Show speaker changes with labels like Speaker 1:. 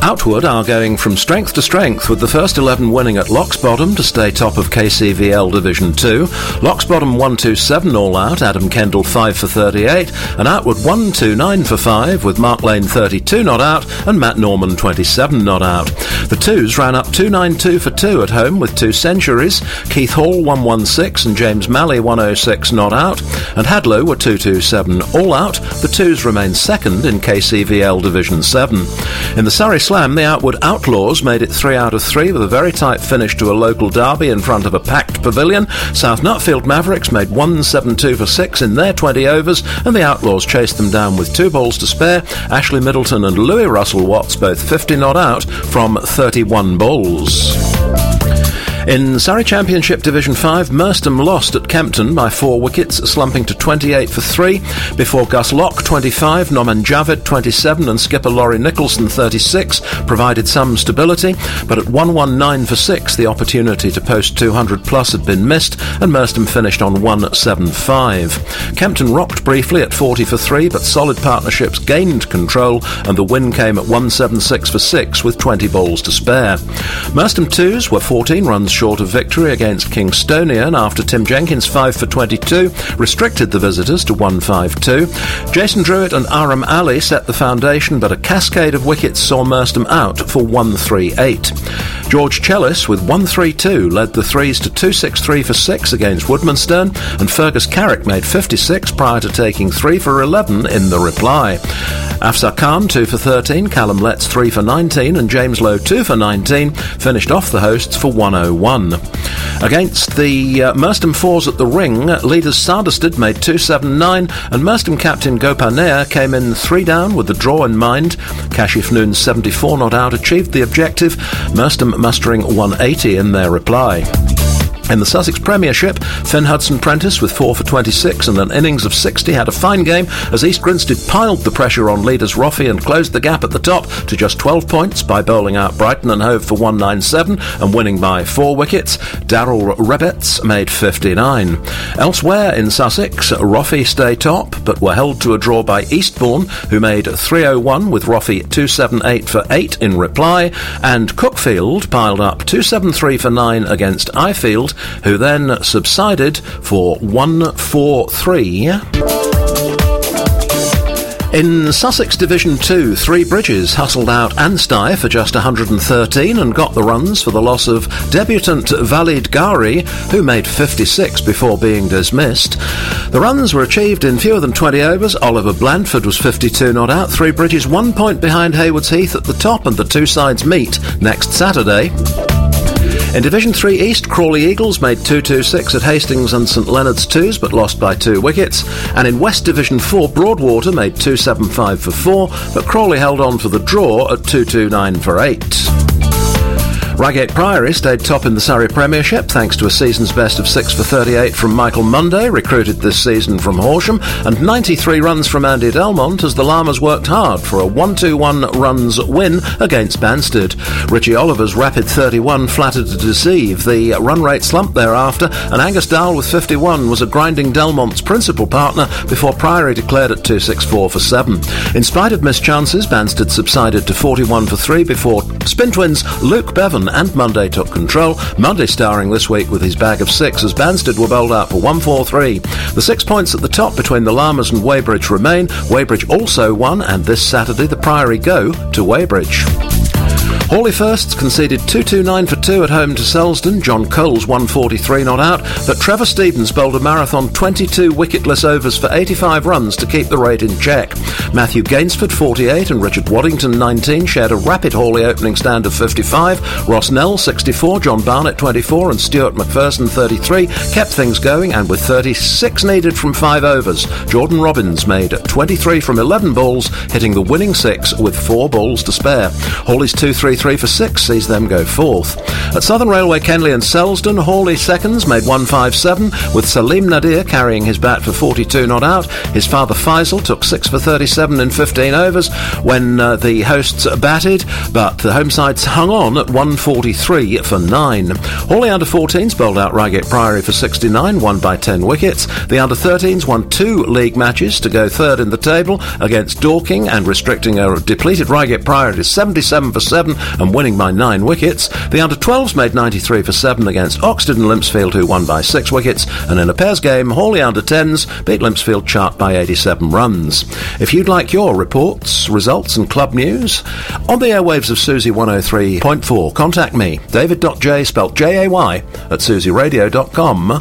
Speaker 1: Outwood are going from strength to strength, with the first 11 winning at Loxbottom to stay top of KCVL Division 2. Loxbottom 1-2-7 all out, Adam Kendall 5 for 38, and Outwood 1-2-9 for 5, with Mark Lane 32 not out and Matt Norman 27 not out. The twos ran up 2-9-2 for 2 at home with 2 centuries. Keith Hall 1-1-6 and James Malley 1-0-6 not out, and Hadlow were 2-2-7 all out. The twos remain second in KCVL Division 7. In the Surrey Slam, the Outwood Outlaws made it 3 out of 3 with a very tight finish to a local derby in front of a packed pavilion. South Nutfield Mavericks made 1-7-2 for 6 in their 20 overs, and the Outlaws chased them down with 2 balls to spare. Ashley Middleton and Louis Russell Watts both 50 not out from 31 balls. In Surrey Championship Division 5, Merstham lost at Kempton by 4 wickets, slumping to 28 for 3, before Gus Locke 25, Noman Javid 27 and skipper Laurie Nicholson 36 provided some stability, but at 1-1-9 for 6 the opportunity to post 200 plus had been missed, and Merstham finished on 1-7-5. Kempton rocked briefly at 40 for 3, but solid partnerships gained control, and the win came at 1-7-6 for 6 with 20 balls to spare. Merstham 2s were 14 runs short of victory against Kingstonian after Tim Jenkins 5 for 22 restricted the visitors to 1-5-2. Jason Druitt and Aram Ali set the foundation, but a cascade of wickets saw Merstham out for 1-3-8. George Chellis with 1-3-2 led the threes to 2-6-3 for 6 against Woodmansterne, and Fergus Carrick made 56 prior to taking 3 for 11 in the reply. Afzal Khan 2 for 13, Callum Letts 3 for 19 and James Lowe 2 for 19 finished off the hosts for 101. Against the Merstham fours at the ring, leaders Sardested made 2-7-9 and Merstham captain Gopal Nair came in 3 down with the draw in mind. Kashif Noon's 74 not out achieved the objective, Merstham mustering 180 in their reply. In the Sussex Premiership, Finn Hudson-Prentice with 4 for 26 and an innings of 60 had a fine game as East Grinstead piled the pressure on leaders Roffey and closed the gap at the top to just 12 points by bowling out Brighton and Hove for 197 and winning by 4 wickets. Darryl Rebetz made 59. Elsewhere in Sussex, Roffey stay top but were held to a draw by Eastbourne, who made 301 with Roffey 278 for 8 in reply, and Cookfield piled up 273 for 9 against Ifield, who then subsided for 1-4-3. In Sussex Division 2, Three Bridges hustled out Anstey for just 113 and got the runs for the loss of debutant Valid Gari, who made 56 before being dismissed. The runs were achieved in fewer than 20 overs. Oliver Blandford was 52 not out. Three Bridges 1 point behind Haywards Heath at the top, and the two sides meet next Saturday. In Division 3 East, Crawley Eagles made 2-2-6 at Hastings and St Leonard's 2s, but lost by 2 wickets. And in West Division 4, Broadwater made 2-7-5 for 4, but Crawley held on for the draw at 2-2-9 for 8. Reigate Priory stayed top in the Surrey Premiership thanks to a season's best of 6 for 38 from Michael Munday, recruited this season from Horsham, and 93 runs from Andy Delmont as the Llamas worked hard for a 1-2-1 runs win against Banstead. Richie Oliver's rapid 31 flattered to deceive. The run rate slumped thereafter, and Angus Dowell with 51 was a grinding Delmont's principal partner before Priory declared at 264 for 7. In spite of missed chances, Banstead subsided to 41 for 3 before spin twins Luke Bevan and Munday took control. Munday starring this week with his bag of 6 as Banstead were bowled out for 1-4-3. The 6 points at the top between the Llamas and Weybridge remain. Weybridge also won, and this Saturday the Priory go to Weybridge. Hawley Firsts conceded 2-2-9 for 2 at home to Selsdon. John Coles 143 not out, but Trevor Stevens bowled a marathon 22 wicketless overs for 85 runs to keep the rate in check. Matthew Gainsford 48 and Richard Waddington 19 shared a rapid Hawley opening stand of 55. Ross Nell 64, John Barnett 24 and Stuart McPherson 33 kept things going, and with 36 needed from 5 overs, Jordan Robbins made 23 from 11 balls, hitting the winning 6 with 4 balls to spare. Hawley's 2-3-3 23 for 6 sees them go 4th. At Southern Railway, Kenley and Selsdon, Hawley seconds made 157, with Salim Nadir carrying his bat for 42 not out. His father Faisal took 6 for 37 in 15 overs when the hosts batted, but the home sides hung on at 143 for 9. Hawley under-14s bowled out Reigate Priory for 69, won by 10 wickets. The under-13s won 2 league matches to go third in the table against Dorking and restricting a depleted Reigate Priory to 77 for 7 and winning by 9 wickets. The under-12s made 93 for 7 against Oxted and Limpsfield, who won by 6 wickets, and in a pairs game, Hawley under-10s beat Limpsfield Chart by 87 runs. If you'd like your reports, results and club news on the airwaves of Susie 103.4, contact me, David.J, spelt Jay, at susieраdio.com.